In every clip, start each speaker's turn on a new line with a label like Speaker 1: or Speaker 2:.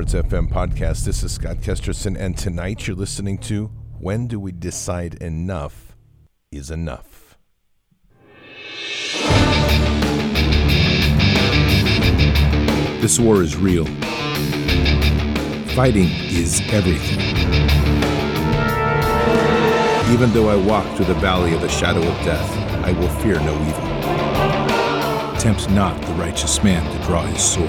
Speaker 1: Bards FM podcast. This is Scott Kesterson, and tonight you're listening to When Do We Decide Enough is Enough? This war is real. Fighting is everything. Even though I walk through the valley of the shadow of death, I will fear no evil. Tempt not the righteous man to draw his sword.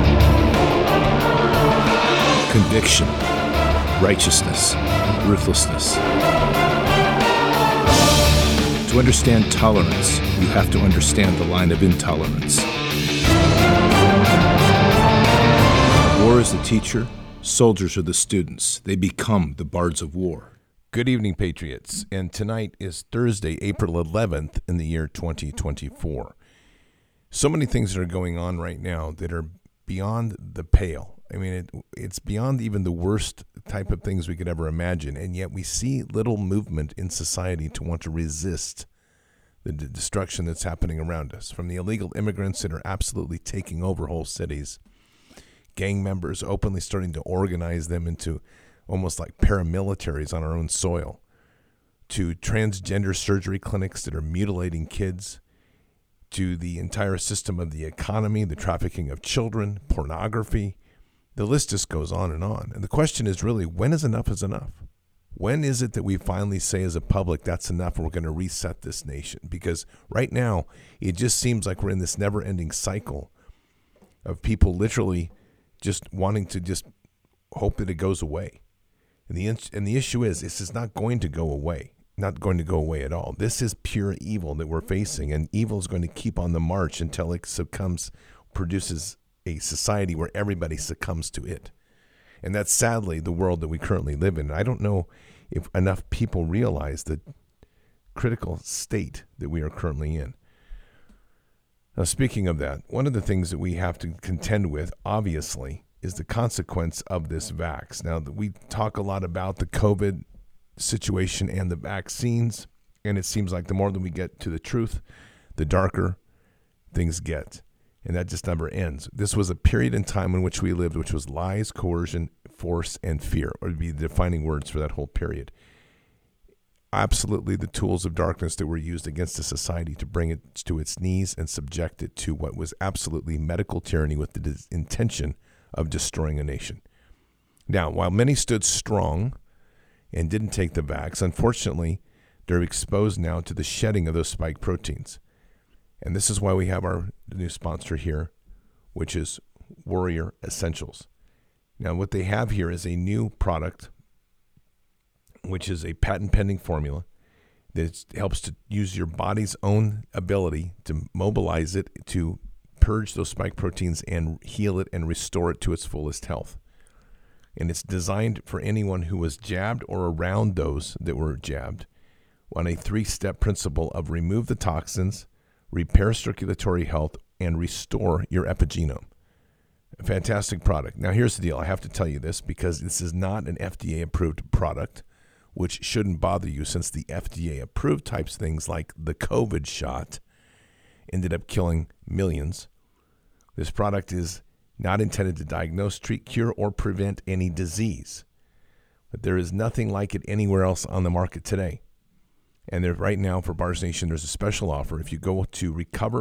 Speaker 1: Conviction, righteousness, ruthlessness. To understand tolerance, you have to understand the line of intolerance. War is the teacher, soldiers are the students. They become the bards of war. Good evening, Patriots. And tonight is Thursday, April 11th in the year 2024. So many things that are going on right now that are beyond the pale. I mean, it's beyond even the worst type of things we could ever imagine. And yet we see little movement in society to want to resist the destruction that's happening around us. From the illegal immigrants that are absolutely taking over whole cities, gang members openly starting to organize them into almost like paramilitaries on our own soil, to transgender surgery clinics that are mutilating kids, to the entire system of the economy, the trafficking of children, pornography. The list just goes on. And the question is really, when is enough is enough? When is it that we finally say as a public, that's enough and we're going to reset this nation? Because right now, it just seems like we're in this never-ending cycle of people literally just wanting to just hope that it goes away. And the issue is, this is not going to go away, not going to go away at all. This is pure evil that we're facing, and evil is going to keep on the march until it produces a society where everybody succumbs to it. And that's sadly the world that we currently live in. I don't know if enough people realize the critical state that we are currently in. Now, speaking of that, one of the things that we have to contend with, obviously, is the consequence of this vax. Now, we talk a lot about the COVID situation and the vaccines, and it seems like the more that we get to the truth, the darker things get. And that just never ends. This was a period in time in which we lived, which was lies, coercion, force, and fear, would be the defining words for that whole period. Absolutely the tools of darkness that were used against the society to bring it to its knees and subject it to what was absolutely medical tyranny with the intention of destroying a nation. Now, while many stood strong and didn't take the vax, unfortunately, they're exposed now to the shedding of those spike proteins. And this is why we have our new sponsor here, which is Warrior Essentials. Now, what they have here is a new product, which is a patent-pending formula that helps to use your body's own ability to mobilize it to purge those spike proteins and heal it and restore it to its fullest health. And it's designed for anyone who was jabbed or around those that were jabbed on a 3-step principle of remove the toxins, repair circulatory health, and restore your epigenome. A fantastic product. Now, here's the deal. I have to tell you this because this is not an FDA-approved product, which shouldn't bother you since the FDA-approved types things like the COVID shot ended up killing millions. This product is not intended to diagnose, treat, cure, or prevent any disease. But there is nothing like it anywhere else on the market today. And there, right now for Bards Nation, there's a special offer. If you go to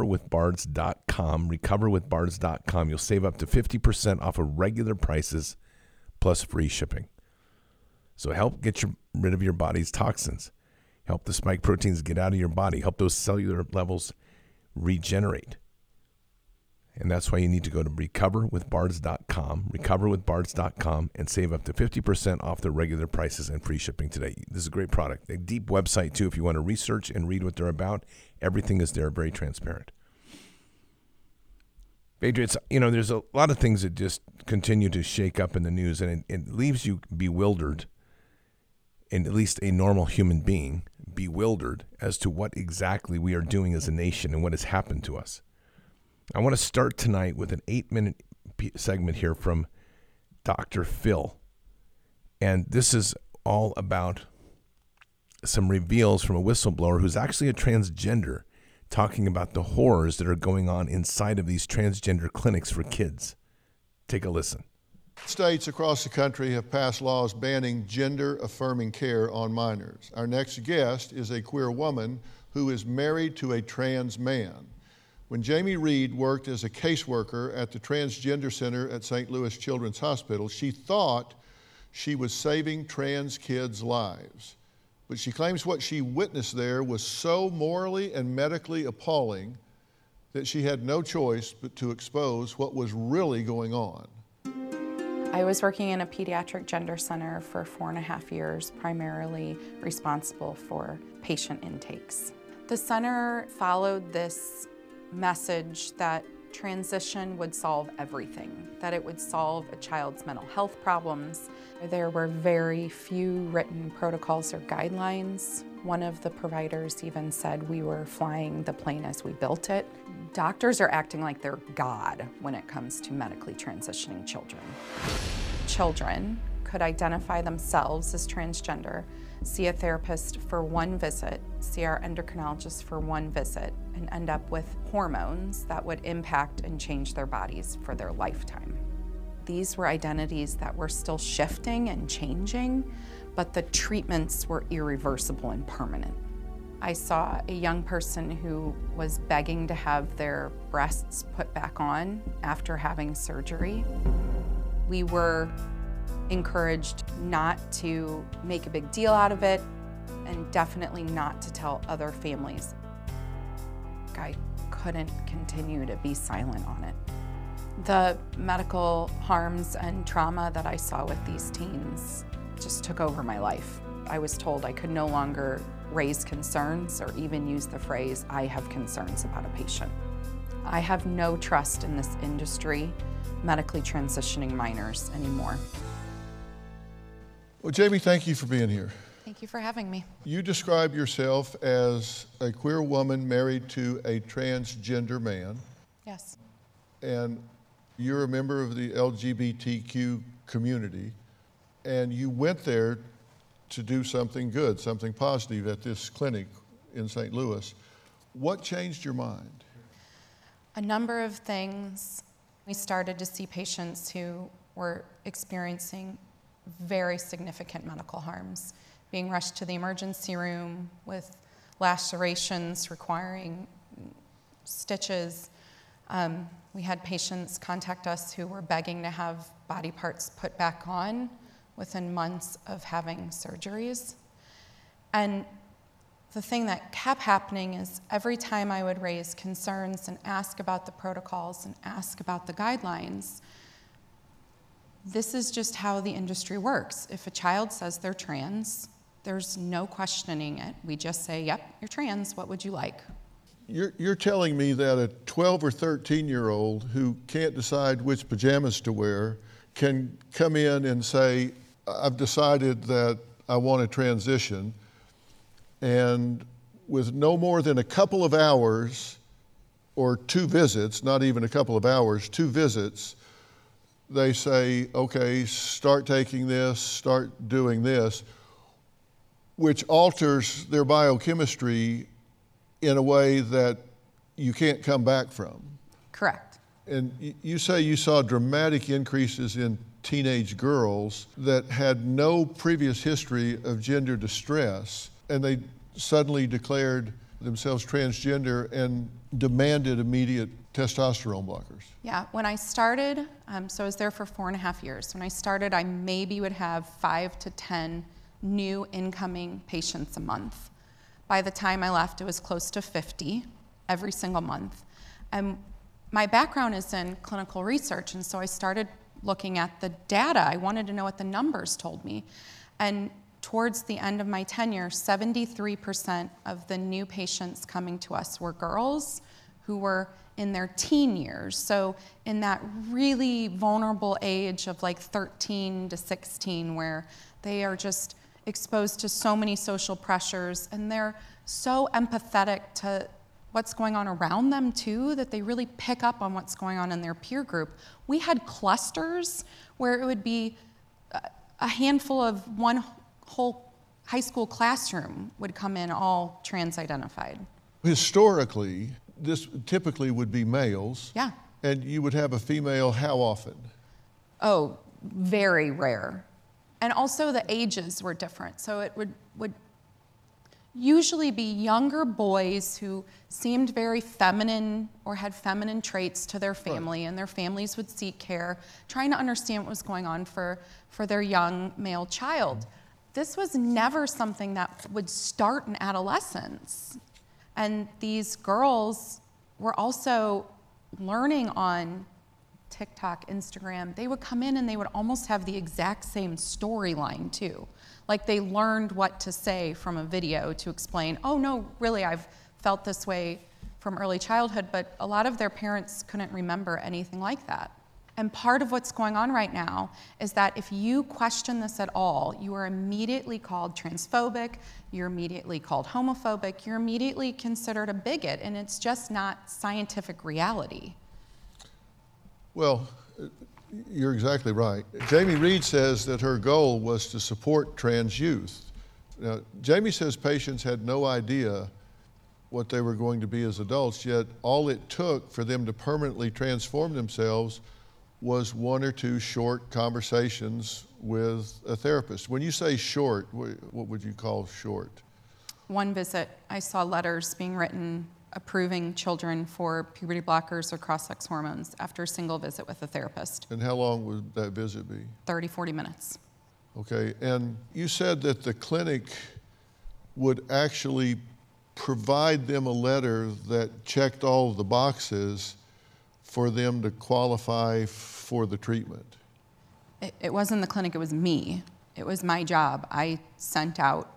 Speaker 1: recoverwithbards.com, you'll save up to 50% off of regular prices plus free shipping. So help get rid of your body's toxins. Help the spike proteins get out of your body. Help those cellular levels regenerate. And that's why you need to go to recoverwithbards.com, and save up to 50% off the regular prices and free shipping today. This is a great product. A deep website, too, if you want to research and read what they're about. Everything is there, very transparent. Patriots, there's a lot of things that just continue to shake up in the news, and it leaves you bewildered, and at least a normal human being, bewildered as to what exactly we are doing as a nation and what has happened to us. I want to start tonight with an 8-minute segment here from Dr. Phil. And this is all about some reveals from a whistleblower who's actually a transgender, talking about the horrors that are going on inside of these transgender clinics for kids. Take a listen.
Speaker 2: States across the country have passed laws banning gender-affirming care on minors. Our next guest is a queer woman who is married to a trans man. When Jamie Reed worked as a caseworker at the Transgender Center at St. Louis Children's Hospital, she thought she was saving trans kids' lives. But she claims what she witnessed there was so morally and medically appalling that she had no choice but to expose what was really going on.
Speaker 3: I was working in a pediatric gender center for 4.5 years, primarily responsible for patient intakes. The center followed this message that transition would solve everything, that it would solve a child's mental health problems. There were very few written protocols or guidelines. One of the providers even said we were flying the plane as we built it. Doctors are acting like they're God when it comes to medically transitioning children. Children could identify themselves as transgender, see a therapist for one visit, see our endocrinologist for one visit, and end up with hormones that would impact and change their bodies for their lifetime. These were identities that were still shifting and changing, but the treatments were irreversible and permanent. I saw a young person who was begging to have their breasts put back on after having surgery. We were encouraged not to make a big deal out of it, and definitely not to tell other families. I couldn't continue to be silent on it. The medical harms and trauma that I saw with these teens just took over my life. I was told I could no longer raise concerns or even use the phrase, I have concerns about a patient. I have no trust in this industry, medically transitioning minors anymore.
Speaker 2: Well, Jamie, thank you for being here.
Speaker 3: Thank you for having me.
Speaker 2: You describe yourself as a queer woman married to a transgender man.
Speaker 3: Yes.
Speaker 2: And you're a member of the LGBTQ community, and you went there to do something good, something positive at this clinic in St. Louis. What changed your mind?
Speaker 3: A number of things. We started to see patients who were experiencing very significant medical harms, being rushed to the emergency room with lacerations requiring stitches. We had patients contact us who were begging to have body parts put back on within months of having surgeries. And the thing that kept happening is every time I would raise concerns and ask about the protocols and ask about the guidelines, this is just how the industry works. If a child says they're trans, there's no questioning it. We just say, yep, you're trans, what would you like?
Speaker 2: You're telling me that a 12 or 13-year-old who can't decide which pajamas to wear can come in and say, I've decided that I want to transition, and with no more than a couple of hours or 2 visits, not even a couple of hours, 2 visits, they say, okay, start taking this, start doing this, which alters their biochemistry in a way that you can't come back from.
Speaker 3: Correct.
Speaker 2: And you say you saw dramatic increases in teenage girls that had no previous history of gender distress, and they suddenly declared themselves transgender and demanded immediate testosterone blockers.
Speaker 3: Yeah, when I started, so I was there for 4.5 years. When I started, I maybe would have 5 to 10 new incoming patients a month. By the time I left, it was close to 50 every single month. And my background is in clinical research, and so I started looking at the data. I wanted to know what the numbers told me. And towards the end of my tenure, 73% of the new patients coming to us were girls who were in their teen years. So in that really vulnerable age of like 13 to 16, where they are just exposed to so many social pressures, and they're so empathetic to what's going on around them too, that they really pick up on what's going on in their peer group. We had clusters where it would be a handful of one whole high school classroom would come in all trans-identified.
Speaker 2: Historically, this typically would be males.
Speaker 3: Yeah.
Speaker 2: And you would have a female how often?
Speaker 3: Oh, very rare. And also the ages were different. So it would usually be younger boys who seemed very feminine or had feminine traits to their family, and their families would seek care, trying to understand what was going on for their young male child. This was never something that would start in adolescence. And these girls were also learning on TikTok, Instagram. They would come in and they would almost have the exact same storyline too. Like they learned what to say from a video to explain, oh no, really, I've felt this way from early childhood, but a lot of their parents couldn't remember anything like that. And part of what's going on right now is that if you question this at all, you are immediately called transphobic, you're immediately called homophobic, you're immediately considered a bigot, and it's just not scientific reality.
Speaker 2: Well, you're exactly right. Jamie Reed says that her goal was to support trans youth. Now, Jamie says patients had no idea what they were going to be as adults, yet all it took for them to permanently transform themselves was one or two short conversations with a therapist. When you say short, what would you call short?
Speaker 3: One visit, I saw letters being written approving children for puberty blockers or cross-sex hormones after a single visit with a therapist.
Speaker 2: And how long would that visit be?
Speaker 3: 30, 40 minutes.
Speaker 2: Okay, and you said that the clinic would actually provide them a letter that checked all of the boxes for them to qualify for the treatment.
Speaker 3: It wasn't the clinic, it was me. It was my job. I sent out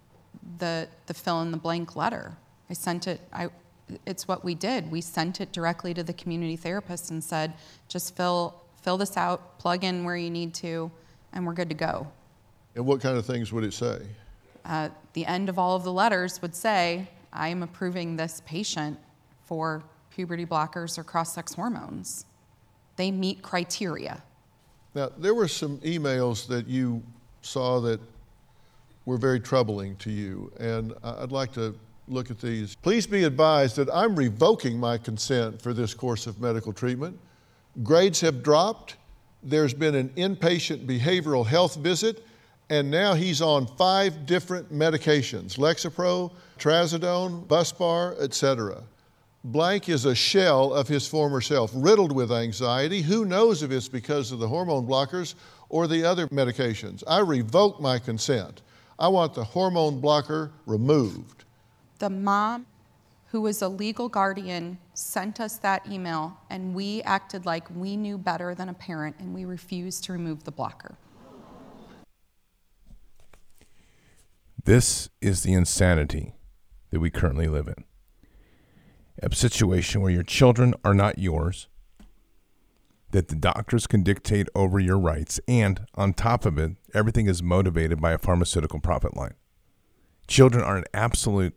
Speaker 3: the fill-in-the-blank letter. I sent it, it's what we did. We sent it directly to the community therapist and said, just fill this out, plug in where you need to, and we're good to go.
Speaker 2: And what kind of things would it say?
Speaker 3: The end of all of the letters would say, I am approving this patient for puberty blockers or cross-sex hormones. They meet criteria.
Speaker 2: Now, there were some emails that you saw that were very troubling to you, and I'd like to look at these. Please be advised that I'm revoking my consent for this course of medical treatment. Grades have dropped. There's been an inpatient behavioral health visit, and now he's on 5 different medications: Lexapro, Trazodone, Buspar, etc. Blank is a shell of his former self, riddled with anxiety. Who knows if it's because of the hormone blockers or the other medications? I revoke my consent. I want the hormone blocker removed.
Speaker 3: The mom, who was a legal guardian, sent us that email, and we acted like we knew better than a parent, and we refused to remove the blocker.
Speaker 1: This is the insanity that we currently live in. A situation where your children are not yours, that the doctors can dictate over your rights, and on top of it, everything is motivated by a pharmaceutical profit line. Children are an absolute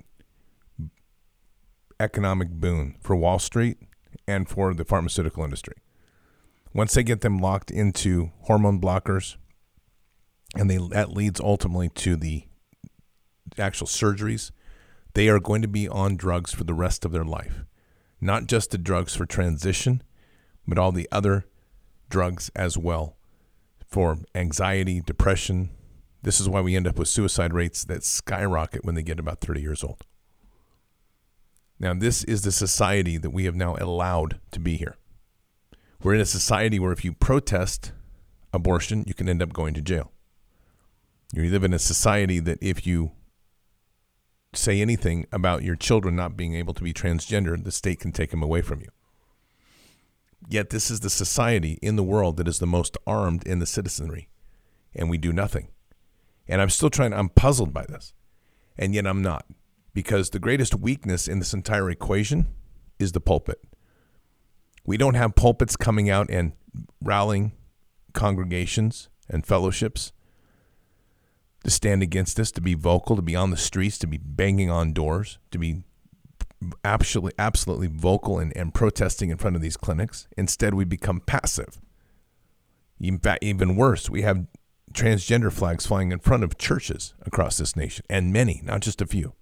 Speaker 1: economic boon for Wall Street and for the pharmaceutical industry. Once they get them locked into hormone blockers, and that leads ultimately to the actual surgeries, they are going to be on drugs for the rest of their life. Not just the drugs for transition, but all the other drugs as well for anxiety, depression. This is why we end up with suicide rates that skyrocket when they get about 30 years old. Now, this is the society that we have now allowed to be here. We're in a society where if you protest abortion, you can end up going to jail. You live in a society that if you say anything about your children not being able to be transgender, the state can take them away from you. Yet this is the society in the world that is the most armed in the citizenry, and we do nothing. And I'm puzzled by this, and yet I'm not, because the greatest weakness in this entire equation is the pulpit. We don't have pulpits coming out and rallying congregations and fellowships to stand against this, to be vocal, to be on the streets, to be banging on doors, to be absolutely vocal and protesting in front of these clinics. Instead, we become passive. In fact, even worse, we have transgender flags flying in front of churches across this nation, and many, not just a few.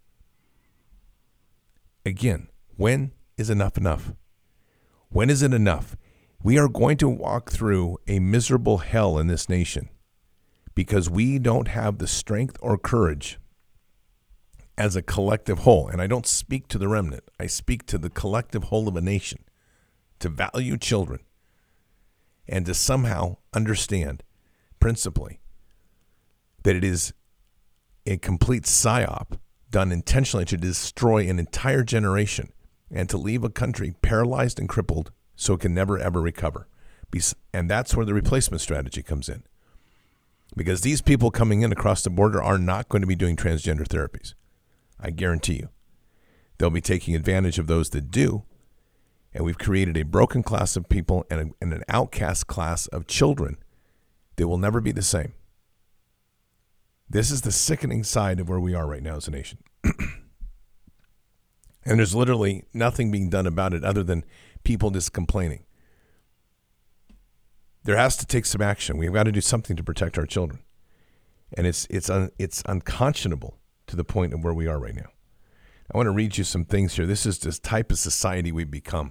Speaker 1: Again, when is enough enough? When is it enough? We are going to walk through a miserable hell in this nation because we don't have the strength or courage as a collective whole. And I don't speak to the remnant. I speak to the collective whole of a nation to value children and to somehow understand principally that it is a complete psyop done intentionally to destroy an entire generation and to leave a country paralyzed and crippled so it can never, ever recover. And that's where the replacement strategy comes in. Because these people coming in across the border are not going to be doing transgender therapies. I guarantee you. They'll be taking advantage of those that do. And we've created a broken class of people and an outcast class of children that will never be the same. This is the sickening side of where we are right now as a nation. And there's literally nothing being done about it other than people just complaining. There has to take some action. We've got to do something to protect our children. And it's unconscionable to the point of where we are right now. I want to read you some things here. This is this type of society we've become.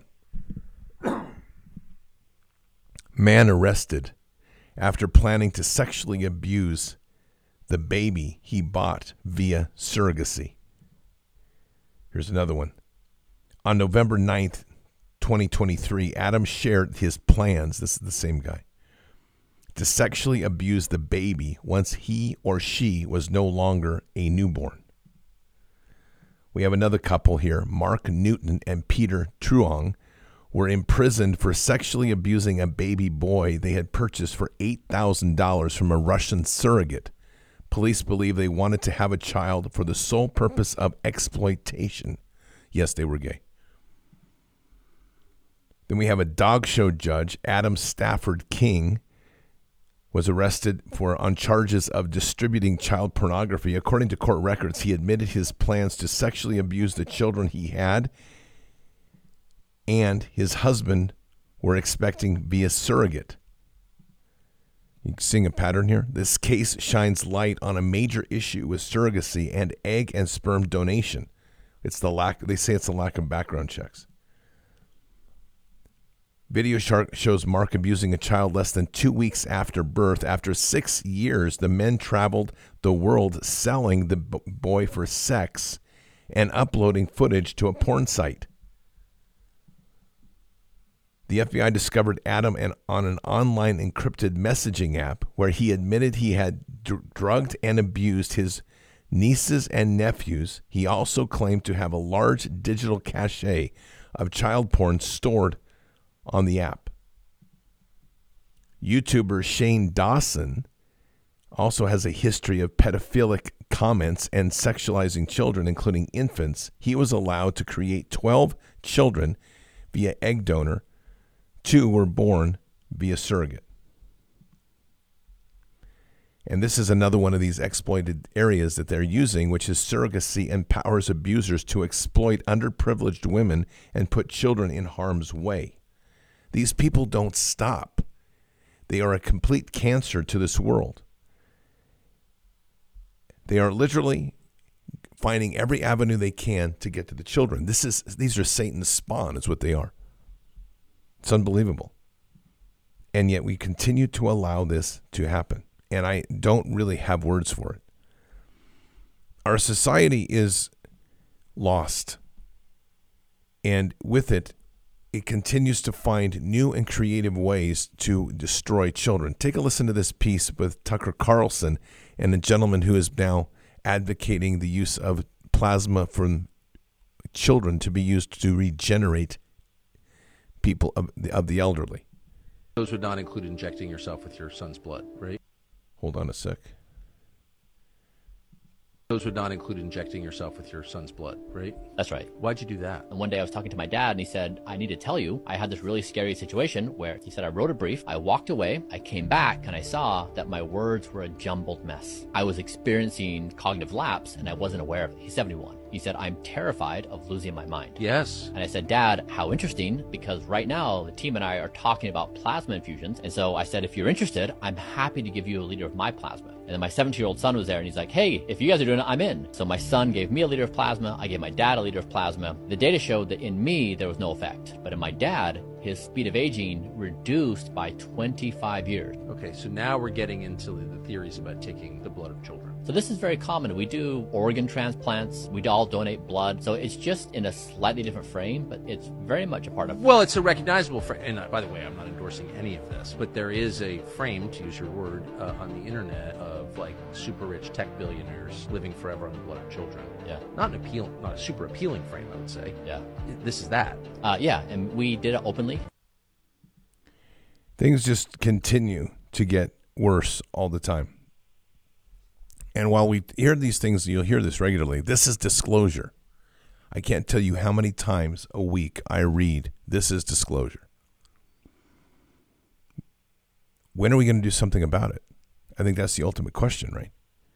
Speaker 1: Man arrested after planning to sexually abuse the baby he bought via surrogacy. Here's another one. On November 9th, 2023, Adam shared his plans, this is the same guy, to sexually abuse the baby once he or she was no longer a newborn. We have another couple here. Mark Newton and Peter Truong were imprisoned for sexually abusing a baby boy they had purchased for $8,000 from a Russian surrogate. Police believe they wanted to have a child for the sole purpose of exploitation. Yes, they were gay. Then we have a dog show judge, Adam Stafford King, was arrested on charges of distributing child pornography. According to court records, he admitted his plans to sexually abuse the children he had and his husband were expecting via surrogate. You seeing a pattern here? This case shines light on a major issue with surrogacy and egg and sperm donation. They say it's the lack of background checks. Video shows Mark abusing a child less than 2 weeks after birth. After 6 years, the men traveled the world selling the boy for sex and uploading footage to a porn site. The FBI discovered Adam on an online encrypted messaging app where he admitted he had drugged and abused his nieces and nephews. He also claimed to have a large digital cache of child porn stored on the app. YouTuber Shane Dawson also has a history of pedophilic comments and sexualizing children, including infants. He was allowed to create 12 children via egg donor. 2 were born via surrogate. And this is another one of these exploited areas that they're using, which is surrogacy empowers abusers to exploit underprivileged women and put children in harm's way. These people don't stop. They are a complete cancer to this world. They are literally finding every avenue they can to get to the children. These are Satan's spawn, is what they are. It's unbelievable. And yet we continue to allow this to happen. And I don't really have words for it. Our society is lost. And with it, it continues to find new and creative ways to destroy children. Take a listen to this piece with Tucker Carlson and a gentleman who is now advocating the use of plasma from children to be used to regenerate people of the elderly.
Speaker 4: Those would not include injecting yourself with your son's blood, right?
Speaker 1: Hold on a sec.
Speaker 4: Those would not include injecting yourself with your son's blood, right?
Speaker 5: That's right.
Speaker 4: Why'd you do that?
Speaker 5: And one day I was talking to my dad and he said, I need to tell you, I had this really scary situation where he said, I wrote a brief, I walked away, I came back and I saw that my words were a jumbled mess. I was experiencing cognitive lapse and I wasn't aware of it. He's 71. He said, I'm terrified of losing my mind.
Speaker 4: Yes.
Speaker 5: And I said, Dad, how interesting, because right now the team and I are talking about plasma infusions. And so I said, if you're interested, I'm happy to give you a liter of my plasma. And then my 17-year-old son was there and he's like, hey, if you guys are doing it, I'm in. So my son gave me a liter of plasma. I gave my dad a liter of plasma. The data showed that in me, there was no effect. But in my dad, his speed of aging reduced by 25 years.
Speaker 4: Okay, so now we're getting into the theories about taking the blood of children.
Speaker 5: So this is very common. We do organ transplants. We all donate blood. So it's just in a slightly different frame, but it's very much a part of...
Speaker 4: Well, it's a recognizable frame. And by the way, I'm not endorsing any of this, but there is a frame, to use your word, on the internet of like super rich tech billionaires living forever on the blood of children.
Speaker 5: Yeah.
Speaker 4: Not a super appealing frame, I would say.
Speaker 5: Yeah.
Speaker 4: This is that.
Speaker 5: Yeah, and we did it openly.
Speaker 1: Things just continue to get worse all the time. And while we hear these things, you'll hear this regularly, this is disclosure. I can't tell you how many times a week I read, this is disclosure. When are we going to do something about it? I think that's the ultimate question, right?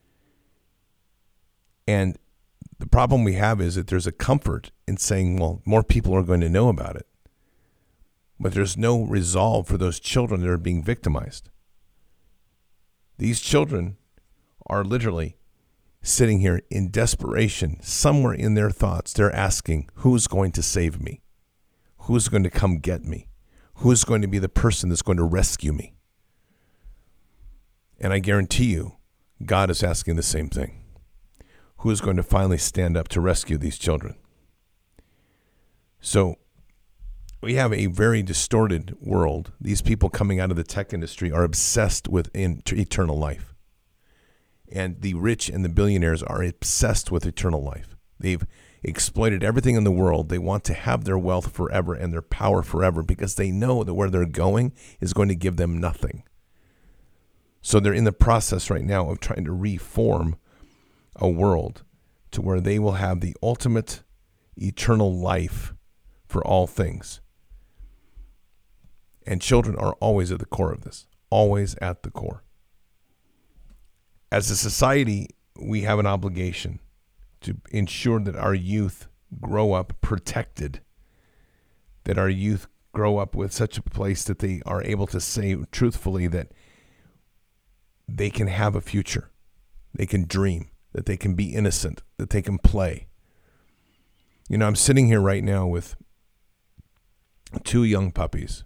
Speaker 1: And the problem we have is that there's a comfort in saying, well, more people are going to know about it. But there's no resolve for those children that are being victimized. These children are literally sitting here in desperation. Somewhere in their thoughts, they're asking, who's going to save me? Who's going to come get me? Who's going to be the person that's going to rescue me? And I guarantee you, God is asking the same thing. Who is going to finally stand up to rescue these children? So we have a very distorted world. These people coming out of the tech industry are obsessed with eternal life. And the rich and the billionaires are obsessed with eternal life. They've exploited everything in the world. They want to have their wealth forever and their power forever because they know that where they're going is going to give them nothing. So they're in the process right now of trying to reform a world to where they will have the ultimate eternal life for all things. And children are always at the core of this, always at the core. As a society, we have an obligation to ensure that our youth grow up protected, that our youth grow up with such a place that they are able to say truthfully that they can have a future, they can dream, that they can be innocent, that they can play. You know, I'm sitting here right now with 2 young puppies,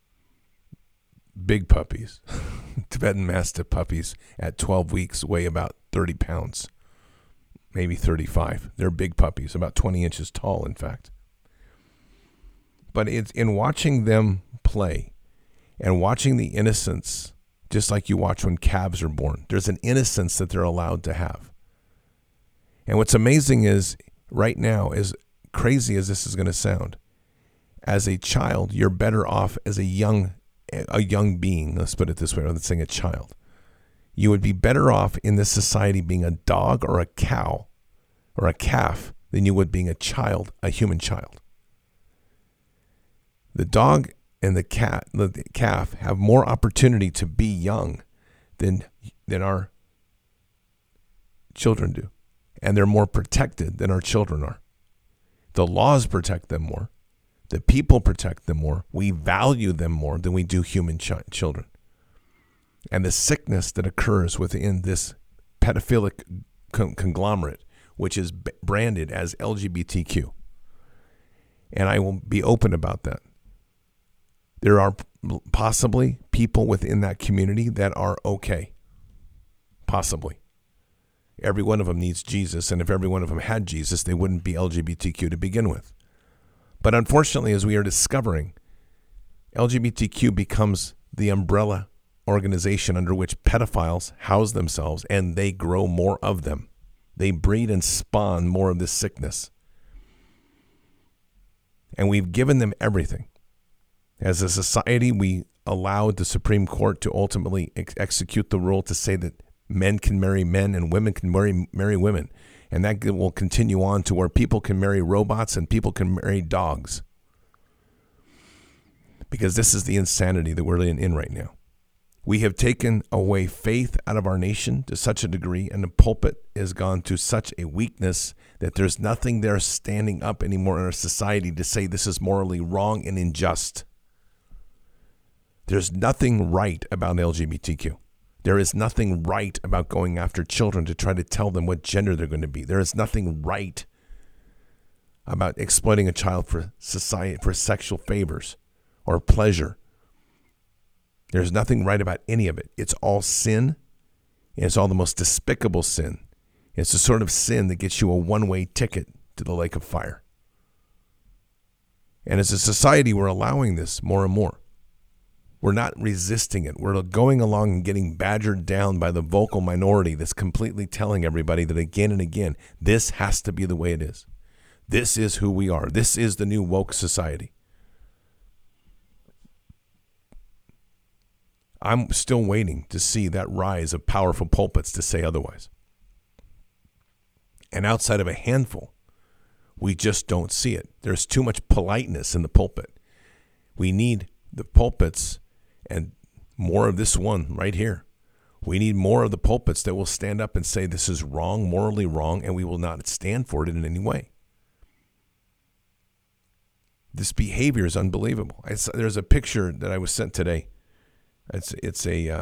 Speaker 1: big puppies, Tibetan Mastiff puppies at 12 weeks weigh about 30 pounds, maybe 35. They're big puppies, about 20 inches tall, in fact. But it's in watching them play and watching the innocence, just like you watch when calves are born. There's an innocence that they're allowed to have. And what's amazing is, right now, as crazy as this is going to sound, as a child, you're better off as a young being. Let's put it this way, rather than saying a child. You would be better off in this society being a dog or a cow or a calf than you would being a child, a human child. The dog and the calf have more opportunity to be young than our children do. And they're more protected than our children are. The laws protect them more. The people protect them more. We value them more than we do human children. And the sickness that occurs within this pedophilic conglomerate, which is branded as LGBTQ. And I will be open about that. There are possibly people within that community that are okay. Possibly. Every one of them needs Jesus, and if every one of them had Jesus, they wouldn't be LGBTQ to begin with. But unfortunately, as we are discovering, LGBTQ becomes the umbrella organization under which pedophiles house themselves, and they grow more of them. They breed and spawn more of this sickness. And we've given them everything. As a society, we allowed the Supreme Court to ultimately execute the rule to say that men can marry men and women can marry women. And that will continue on to where people can marry robots and people can marry dogs. Because this is the insanity that we're in right now. We have taken away faith out of our nation to such a degree, and the pulpit has gone to such a weakness that there's nothing there standing up anymore in our society to say this is morally wrong and unjust. There's nothing right about LGBTQ. There is nothing right about going after children to try to tell them what gender they're going to be. There is nothing right about exploiting a child for society, for sexual favors or pleasure. There's nothing right about any of it. It's all sin. And it's all the most despicable sin. It's the sort of sin that gets you a one-way ticket to the lake of fire. And as a society, we're allowing this more and more. We're not resisting it. We're going along and getting badgered down by the vocal minority that's completely telling everybody that again and again, this has to be the way it is. This is who we are. This is the new woke society. I'm still waiting to see that rise of powerful pulpits to say otherwise. And outside of a handful, we just don't see it. There's too much politeness in the pulpit. We need the pulpits and more of this one right here. We need more of the pulpits that will stand up and say this is wrong, morally wrong, and we will not stand for it in any way. This behavior is unbelievable. There's a picture that I was sent today. It's a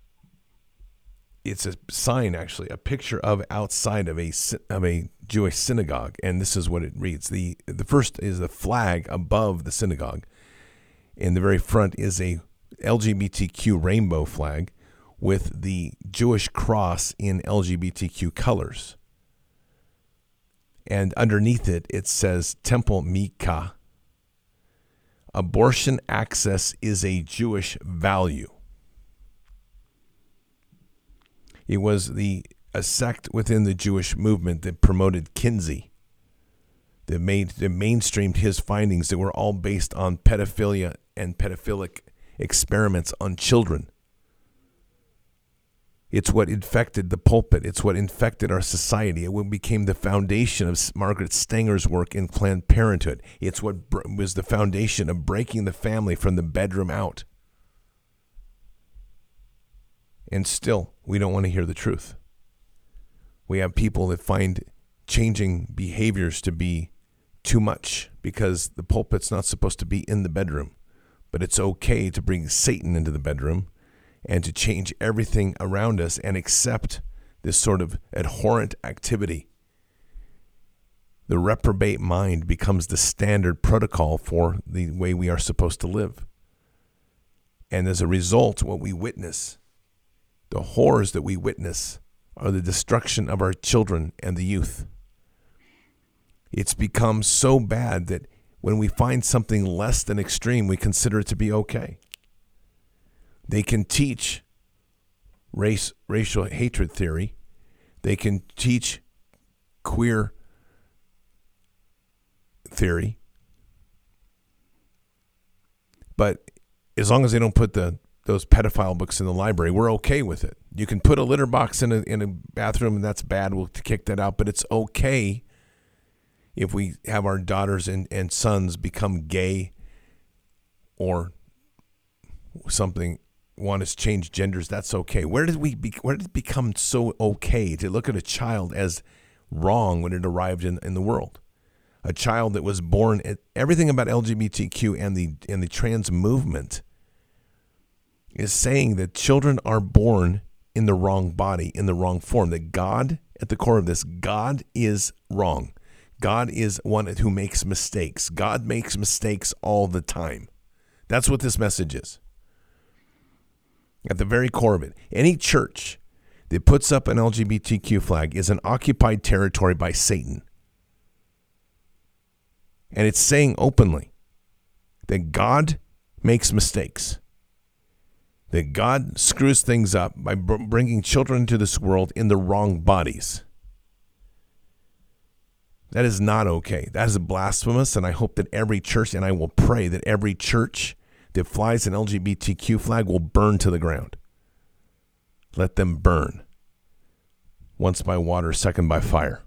Speaker 1: sign, actually, a picture of outside of a Jewish synagogue, and this is what it reads. The first is the flag above the synagogue. In the very front is a LGBTQ rainbow flag with the Jewish cross in LGBTQ colors. And underneath it, it says Temple Mikah. Abortion access is a Jewish value. It was a sect within the Jewish movement that promoted Kinsey, that mainstreamed his findings that were all based on pedophilia and pedophilic experiments on children. It's what infected the pulpit. It's what infected our society. It became the foundation of Margaret Stanger's work in Planned Parenthood. It's what was the foundation of breaking the family from the bedroom out. And still, we don't want to hear the truth. We have people that find changing behaviors to be too much because the pulpit's not supposed to be in the bedroom. But it's okay to bring Satan into the bedroom and to change everything around us and accept this sort of abhorrent activity. The reprobate mind becomes the standard protocol for the way we are supposed to live. And as a result, what we witness, the horrors that we witness, are the destruction of our children and the youth. It's become so bad that when we find something less than extreme, we consider it to be okay. They can teach racial hatred theory. They can teach queer theory. But as long as they don't put those pedophile books in the library, we're okay with it. You can put a litter box in a bathroom, and that's bad. We'll kick that out. But it's okay if we have our daughters and sons become gay or something, want to change genders. That's okay. Where did it become so okay to look at a child as wrong when it arrived in the world? A child that was born, everything about LGBTQ and the trans movement is saying that children are born in the wrong body, in the wrong form. That God, at the core of this, God is wrong. God is one who makes mistakes. God makes mistakes all the time. That's what this message is. At the very core of it, any church that puts up an LGBTQ flag is an occupied territory by Satan. And it's saying openly that God makes mistakes, that God screws things up by bringing children into this world in the wrong bodies. That is not okay. That is blasphemous, and I hope that every church, and I will pray that every church that flies an LGBTQ flag will burn to the ground. Let them burn. Once by water, second by fire.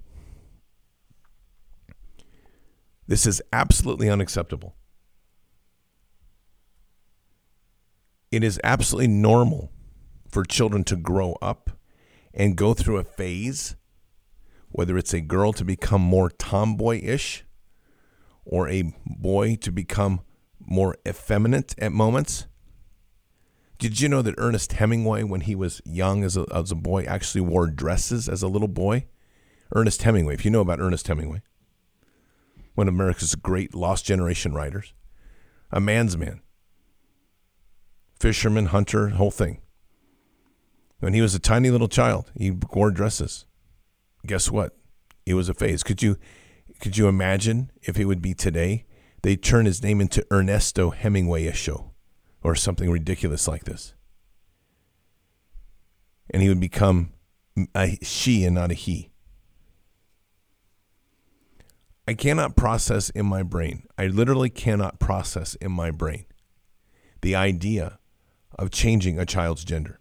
Speaker 1: This is absolutely unacceptable. It is absolutely normal for children to grow up and go through a phase, whether it's a girl to become more tomboyish or a boy to become more effeminate at moments. Did you know that Ernest Hemingway, when he was young as a boy, actually wore dresses as a little boy? Ernest Hemingway, if you know about Ernest Hemingway, one of America's great lost generation writers, a man's man, fisherman, hunter, whole thing. When he was a tiny little child, he wore dresses. Guess what? It was a phase. Could you imagine if it would be today? They'd turn his name into Ernesto Hemingway-isho or something ridiculous like this. And he would become a she and not a he. I cannot process in my brain. I literally cannot process in my brain the idea of changing a child's gender.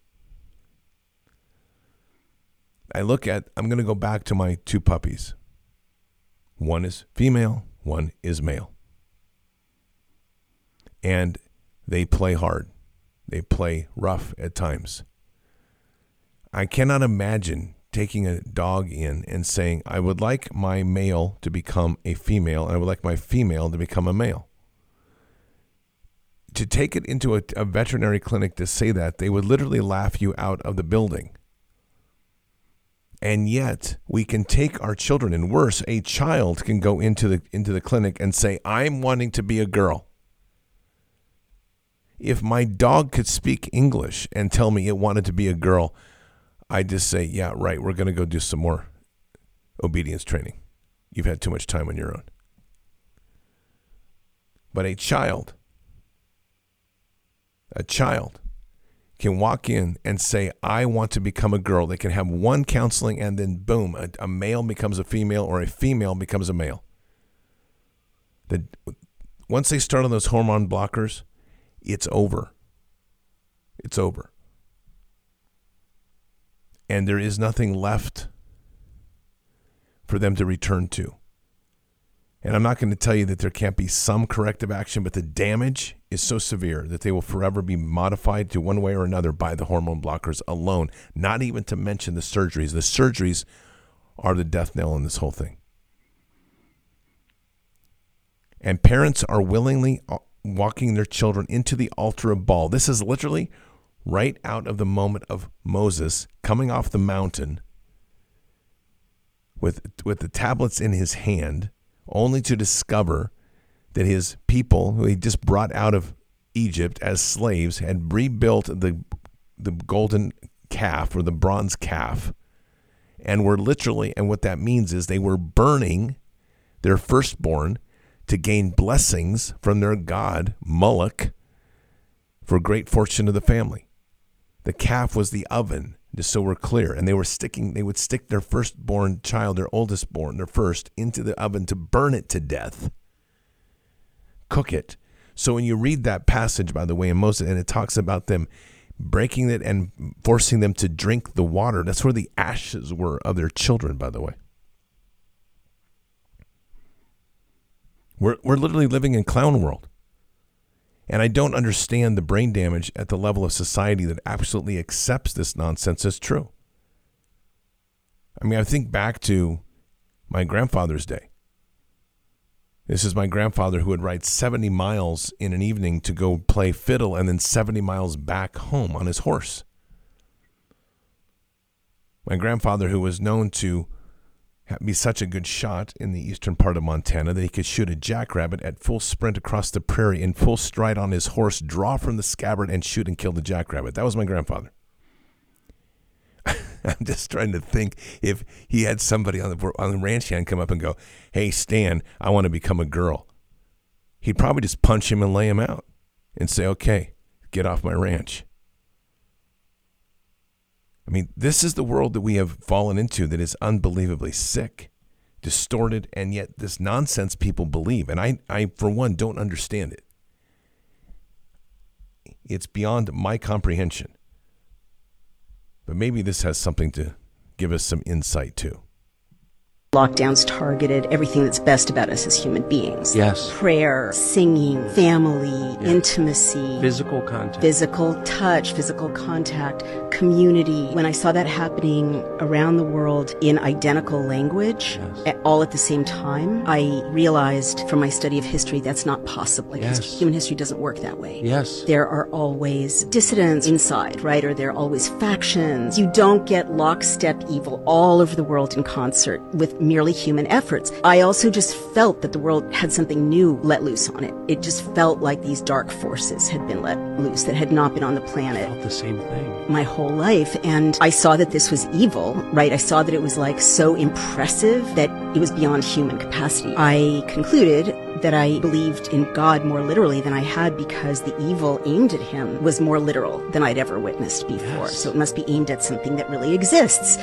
Speaker 1: I'm going to go back to my two puppies. One is female, one is male. And they play hard. They play rough at times. I cannot imagine taking a dog in and saying, I would like my male to become a female, and I would like my female to become a male. To take it into a veterinary clinic to say that, they would literally laugh you out of the building. And yet, we can take our children, and worse, a child can go into the clinic and say, I'm wanting to be a girl. If my dog could speak English and tell me it wanted to be a girl, I'd just say, yeah, right, we're going to go do some more obedience training. You've had too much time on your own. But a child can walk in and say, I want to become a girl. They can have one counseling and then boom, a male becomes a female or a female becomes a male. Once they start on those hormone blockers, it's over. It's over. And there is nothing left for them to return to. And I'm not going to tell you that there can't be some corrective action, but the damage is so severe that they will forever be modified to one way or another by the hormone blockers alone, not even to mention the surgeries. The surgeries are the death knell in this whole thing. And parents are willingly walking their children into the altar of Baal. This is literally right out of the moment of Moses coming off the mountain with the tablets in his hand, only to discover that his people, who he just brought out of Egypt as slaves, had rebuilt the golden calf or the bronze calf, and were literally, and what that means is they were burning their firstborn to gain blessings from their god, Moloch, for great fortune of the family. The calf was the oven, just so we're clear. And they would stick their firstborn child, their oldest born, their first, into the oven to burn it to death. Cook it. So when you read that passage, by the way, in Moses, and it talks about them breaking it and forcing them to drink the water, that's where the ashes were of their children, by the way. We're literally living in clown world. And I don't understand the brain damage at the level of society that absolutely accepts this nonsense as true. I mean, I think back to my grandfather's day. This is my grandfather who would ride 70 miles in an evening to go play fiddle and then 70 miles back home on his horse. My grandfather, who was known to be such a good shot in the eastern part of Montana that he could shoot a jackrabbit at full sprint across the prairie in full stride on his horse, draw from the scabbard, and shoot and kill the jackrabbit. That was my grandfather. I'm just trying to think if he had somebody on the ranch hand come up and go, hey, Stan, I want to become a girl. He'd probably just punch him and lay him out and say, okay, get off my ranch. I mean, this is the world that we have fallen into that is unbelievably sick, distorted, and yet this nonsense people believe. And I, for one, don't understand it. It's beyond my comprehension. But maybe this has something to give us some insight to.
Speaker 6: Lockdowns targeted everything that's best about us as human beings.
Speaker 4: Yes.
Speaker 6: Prayer, singing, family, intimacy.
Speaker 4: Physical contact.
Speaker 6: Physical touch, physical contact, community. When I saw that happening around the world in identical language, all at the same time, I realized from my study of history that's not possible. Human history doesn't work that way.
Speaker 4: Yes.
Speaker 6: There are always dissidents inside, right? Or there are always factions. You don't get lockstep evil all over the world in concert with merely human efforts. I also just felt that the world had something new let loose on it. It just felt like these dark forces had been let loose that had not been on the planet.
Speaker 4: I felt the same thing.
Speaker 6: My whole life, and I saw that this was evil, right? I saw that it was like so impressive that it was beyond human capacity. I concluded that I believed in God more literally than I had because the evil aimed at him was more literal than I'd ever witnessed before. So it must be aimed at something that really exists.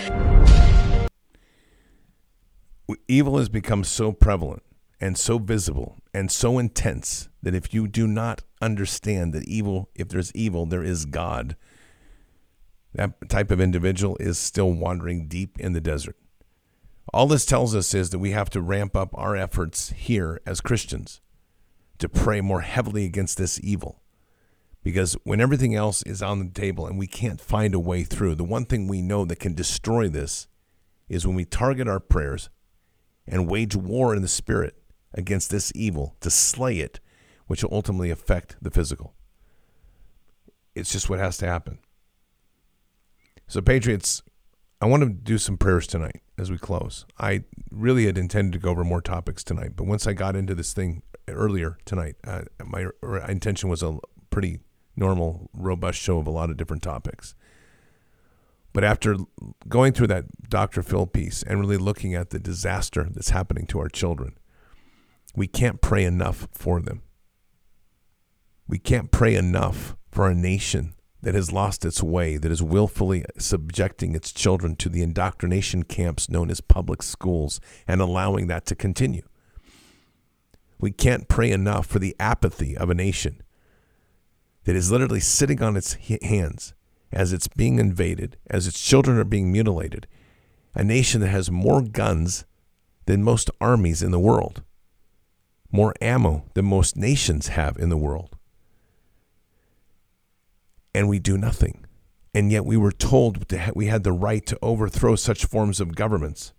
Speaker 1: Evil has become so prevalent and so visible and so intense that if you do not understand that evil, if there's evil, there is God, that type of individual is still wandering deep in the desert. All this tells us is that we have to ramp up our efforts here as Christians to pray more heavily against this evil. Because when everything else is on the table and we can't find a way through, the one thing we know that can destroy this is when we target our prayers and wage war in the spirit against this evil to slay it, which will ultimately affect the physical. It's just what has to happen. So, Patriots, I want to do some prayers tonight as we close. I really had intended to go over more topics tonight, but once I got into this thing earlier tonight, my intention was a pretty normal, robust show of a lot of different topics. But after going through that Dr. Phil piece and really looking at the disaster that's happening to our children, we can't pray enough for them. We can't pray enough for a nation that has lost its way, that is willfully subjecting its children to the indoctrination camps known as public schools and allowing that to continue. We can't pray enough for the apathy of a nation that is literally sitting on its hands as it's being invaded, as its children are being mutilated, a nation that has more guns than most armies in the world, more ammo than most nations have in the world. And we do nothing. And yet we were told we had the right to overthrow such forms of governments.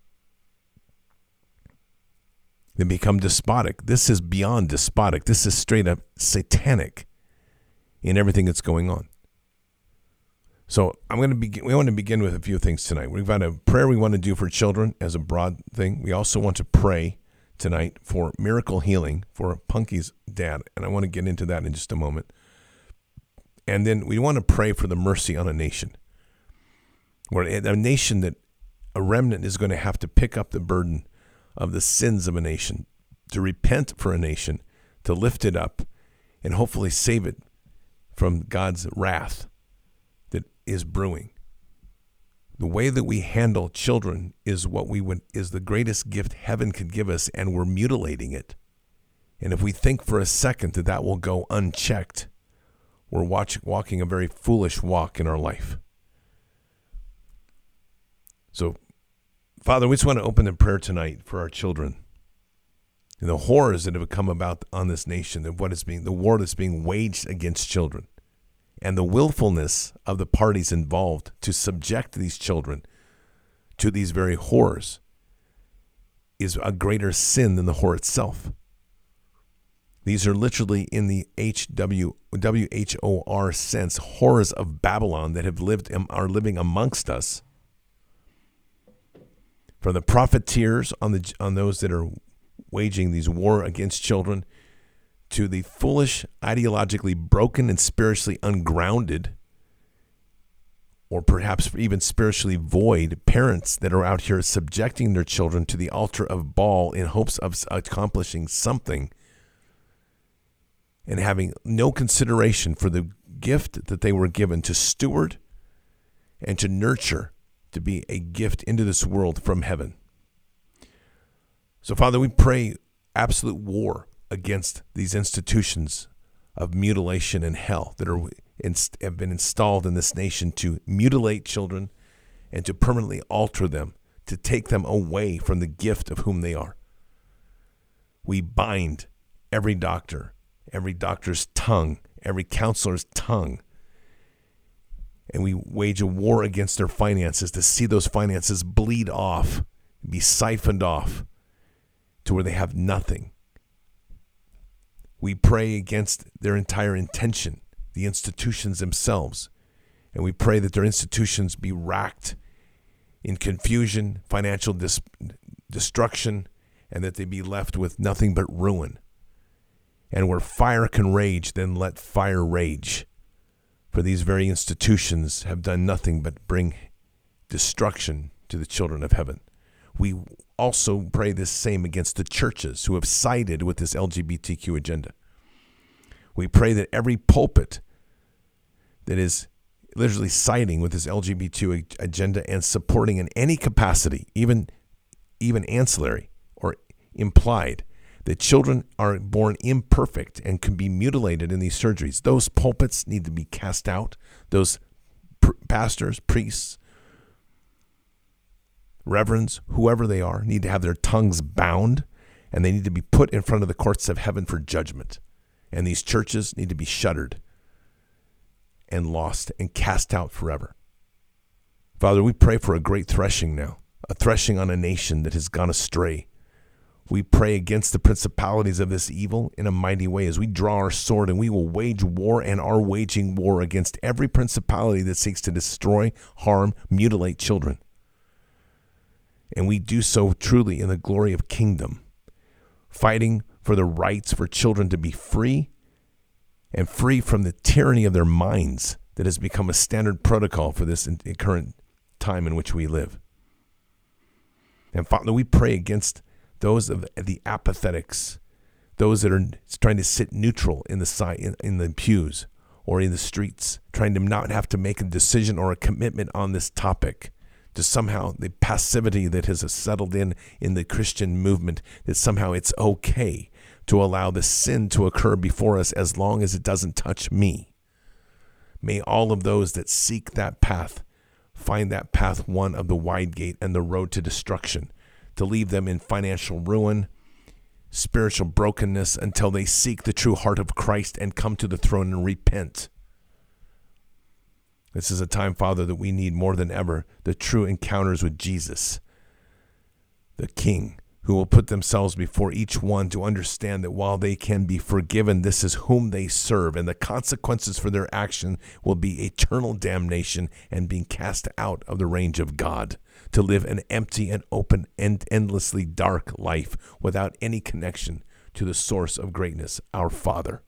Speaker 1: They become despotic. This is beyond despotic. This is straight up satanic in everything that's going on. So we want to begin with a few things tonight. We've got a prayer we want to do for children as a broad thing. We also want to pray tonight for miracle healing for Punky's dad, and I want to get into that in just a moment. And then we want to pray for the mercy on a nation, where a nation that a remnant is going to have to pick up the burden of the sins of a nation, to repent for a nation, to lift it up, and hopefully save it from God's wrath that is brewing. The way that we handle children is is the greatest gift heaven could give us, and we're mutilating it. And if we think for a second that will go unchecked, we're walking a very foolish walk in our life. So, Father, we just want to open in prayer tonight for our children and the horrors that have come about on this nation, of the war that's being waged against children, and the willfulness of the parties involved to subject these children to these very horrors is a greater sin than the horror itself. These are literally, in the WHOR sense, horrors of Babylon that are living amongst us. From the profiteers on those that are waging these war against children, to the foolish, ideologically broken and spiritually ungrounded, or perhaps even spiritually void parents that are out here subjecting their children to the altar of Baal in hopes of accomplishing something, and having no consideration for the gift that they were given to steward and to nurture, to be a gift into this world from heaven. So, Father, we pray absolute war against these institutions of mutilation and hell that have been installed in this nation to mutilate children and to permanently alter them, to take them away from the gift of whom they are. We bind every doctor's tongue, every counselor's tongue, and we wage a war against their finances to see those finances bleed off, be siphoned off to where they have nothing. We pray against their entire intention, the institutions themselves, and we pray that their institutions be racked in confusion, financial destruction, and that they be left with nothing but ruin. And where fire can rage, then let fire rage. For these very institutions have done nothing but bring destruction to the children of heaven. We also pray the same against the churches who have sided with this LGBTQ agenda. We pray that every pulpit that is literally siding with this LGBT agenda and supporting in any capacity, even ancillary or implied, that children are born imperfect and can be mutilated in these surgeries. Those pulpits need to be cast out. Those pastors, priests, reverends, whoever they are, need to have their tongues bound, and they need to be put in front of the courts of heaven for judgment. And these churches need to be shuttered and lost and cast out forever. Father, we pray for a great threshing now, a threshing on a nation that has gone astray. We pray against the principalities of this evil in a mighty way as we draw our sword, and we will wage war and are waging war against every principality that seeks to destroy, harm, mutilate children. And we do so truly in the glory of kingdom, fighting for the rights for children to be free and free from the tyranny of their minds that has become a standard protocol for this current time in which we live. And Father, we pray against those of the apathetics, those that are trying to sit neutral in the pews or in the streets, trying to not have to make a decision or a commitment on this topic, to somehow the passivity that has settled in the Christian movement, that somehow it's okay to allow the sin to occur before us as long as it doesn't touch me. May all of those that seek that path find that path one of the wide gate and the road to destruction, to leave them in financial ruin, spiritual brokenness, until they seek the true heart of Christ and come to the throne and repent. This is a time, Father, that we need more than ever the true encounters with Jesus, the King, who will put themselves before each one to understand that while they can be forgiven, this is whom they serve, and the consequences for their action will be eternal damnation and being cast out of the range of God, to live an empty and open and endlessly dark life without any connection to the source of greatness, our Father.